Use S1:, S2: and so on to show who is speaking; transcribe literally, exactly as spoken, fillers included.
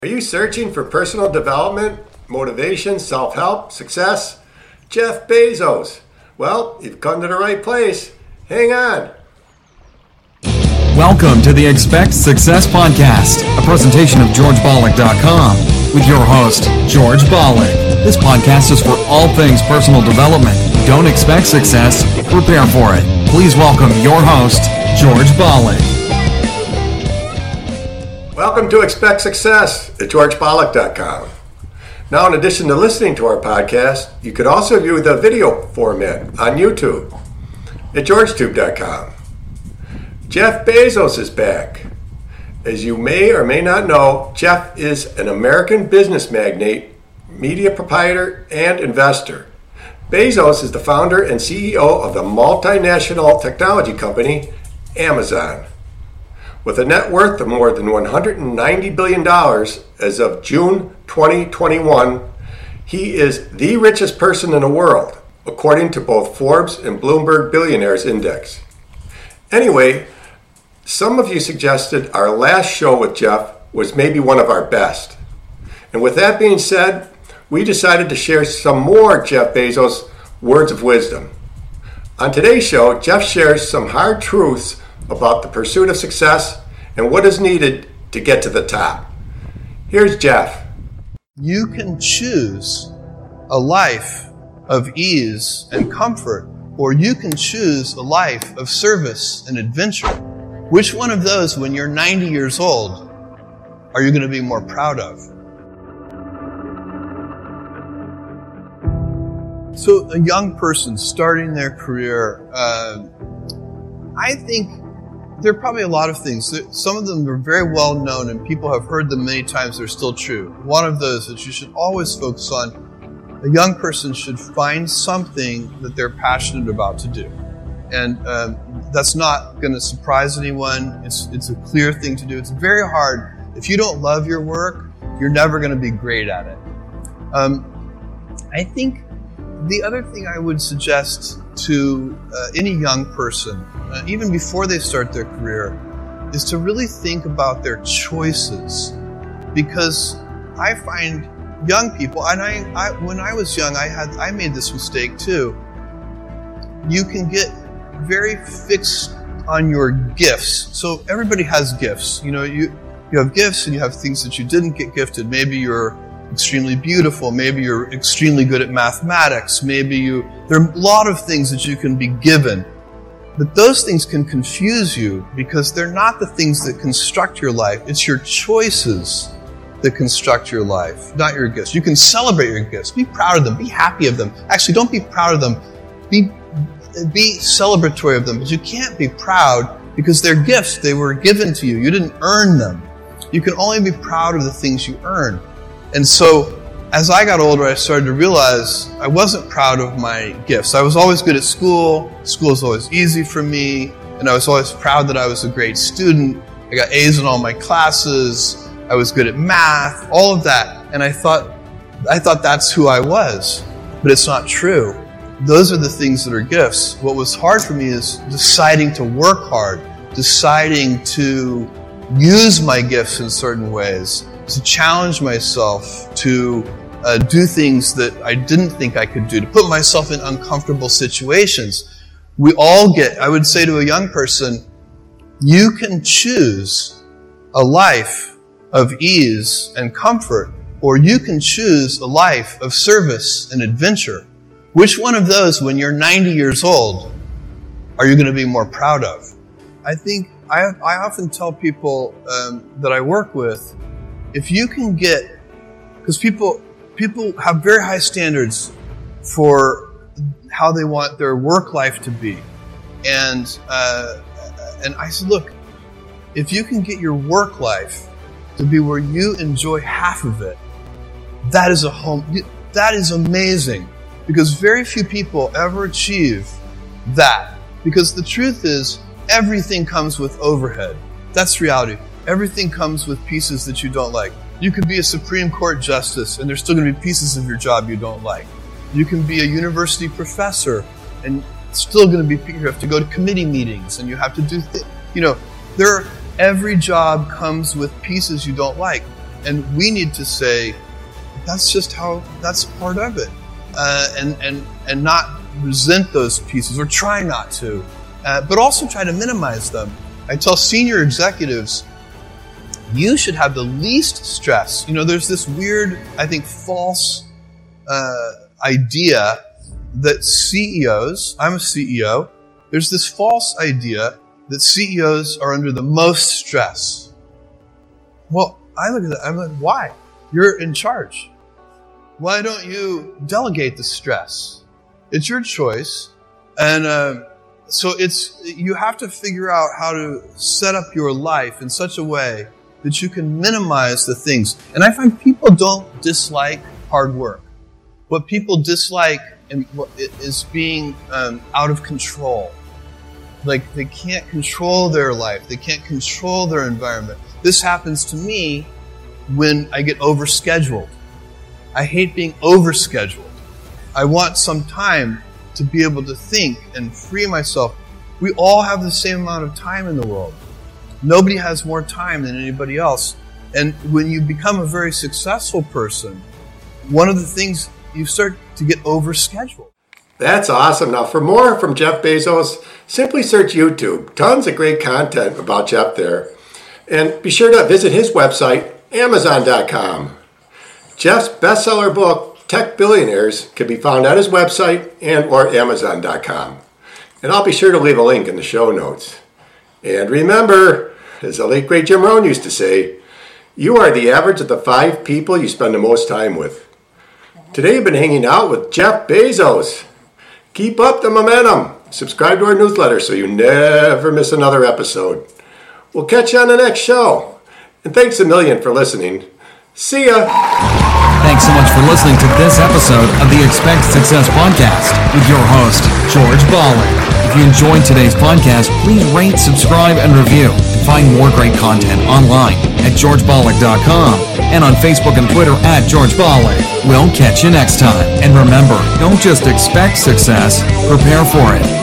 S1: Are you searching for personal development, motivation, self-help, success? Jeff Bezos. Well, you've come to the right place. Hang on.
S2: Welcome to the Expect Success Podcast, a presentation of George Bollick dot com with your host, George Bollick. This podcast is for all things personal development. Don't expect success, prepare for it. Please welcome your host, George Bollick.
S1: Welcome to Expect Success at George Bollick dot com. Now, in addition to listening to our podcast, you could also view the video format on YouTube at George Tube dot com. Jeff Bezos is back. As you may or may not know, Jeff is an American business magnate, media proprietor, and investor. Bezos is the founder and C E O of the multinational technology company, Amazon. With a net worth of more than one hundred ninety billion dollars as of June twenty twenty-one, he is the richest person in the world, according to both Forbes and Bloomberg Billionaires Index. Anyway, some of you suggested our last show with Jeff was maybe one of our best. And with that being said, we decided to share some more Jeff Bezos words of wisdom. On today's show, Jeff shares some hard truths about the pursuit of success and what is needed to get to the top. Here's Jeff.
S3: You can choose a life of ease and comfort, or you can choose a life of service and adventure. Which one of those, when you're ninety years old, are you going to be more proud of? So a young person starting their career, uh, I think there are probably a lot of things. Some of them are very well known and people have heard them many times. They're still true. One of those that you should always focus on, a young person should find something that they're passionate about to do. And um, that's not going to surprise anyone. It's, it's a clear thing to do. It's very hard. If you don't love your work, you're never going to be great at it. Um, I think the other thing I would suggest to uh, any young person, uh, even before they start their career, is to really think about their choices. Because I find young people, and I, I when I was young, I had I made this mistake too. You can get very fixed on your gifts. So everybody has gifts. You know, you you have gifts and you have things that you didn't get gifted. Maybe you're extremely beautiful. Maybe you're extremely good at mathematics. Maybe you, there are a lot of things that you can be given. But those things can confuse you because they're not the things that construct your life. It's your choices that construct your life, not your gifts. You can celebrate your gifts. Be proud of them. Be happy of them. Actually, don't be proud of them. Be, be celebratory of them. But you can't be proud because they're gifts. They were given to you. You didn't earn them. You can only be proud of the things you earn. And so, as I got older, I started to realize I wasn't proud of my gifts. I was always good at school. School was always easy for me. And I was always proud that I was a great student. I got A's in all my classes. I was good at math, all of that. And I thought, I thought that's who I was. But it's not true. Those are the things that are gifts. What was hard for me is deciding to work hard, deciding to use my gifts in certain ways, to challenge myself, to uh, do things that I didn't think I could do, to put myself in uncomfortable situations. We all get, I would say to a young person, you can choose a life of ease and comfort, or you can choose a life of service and adventure. Which one of those, when you're ninety years old, are you going to be more proud of? I think, I, I often tell people um, that I work with, if you can get, because people people have very high standards for how they want their work life to be, and uh, and I said, look, if you can get your work life to be where you enjoy half of it, that is a home. That is amazing, because very few people ever achieve that. Because the truth is, everything comes with overhead. That's reality. Everything comes with pieces that you don't like. You could be a Supreme Court justice and there's still going to be pieces of your job you don't like. You can be a university professor and still going to be, you have to go to committee meetings and you have to do, th- you know, there, every job comes with pieces you don't like. And we need to say, that's just how, that's part of it. Uh, and, and, and not resent those pieces, or try not to, uh, but also try to minimize them. I tell senior executives, you should have the least stress. You know, there's this weird, I think, false uh, idea that C E Os, I'm a C E O, there's this false idea that C E Os are under the most stress. Well, I look at that, I'm like, why? You're in charge. Why don't you delegate the stress? It's your choice. And uh, so it's you have to figure out how to set up your life in such a way that you can minimize the things. And I find people don't dislike hard work. What people dislike is being um, out of control. Like they can't control their life. They can't control their environment. This happens to me when I get overscheduled. I hate being overscheduled. I want some time to be able to think and free myself. We all have the same amount of time in the world. Nobody has more time than anybody else. And when you become a very successful person, one of the things, you start to get overscheduled.
S1: That's awesome. Now, for more from Jeff Bezos, simply search YouTube. Tons of great content about Jeff there. And be sure to visit his website, amazon dot com. Jeff's bestseller book, Tech Billionaires, can be found at his website and or amazon dot com. And I'll be sure to leave a link in the show notes. And remember, as the late great Jim Rohn used to say, you are the average of the five people you spend the most time with. Today I've been hanging out with Jeff Bezos. Keep up the momentum. Subscribe to our newsletter so you never miss another episode. We'll catch you on the next show. And thanks a million for listening. See ya.
S2: Thanks so much for listening to this episode of the Expect Success Podcast with your host, George Bolling. If you enjoyed today's podcast, please rate, subscribe, and review. Find more great content online at george bolling dot com and on Facebook and Twitter at George Bolling. We'll catch you next time. And remember, don't just expect success, prepare for it.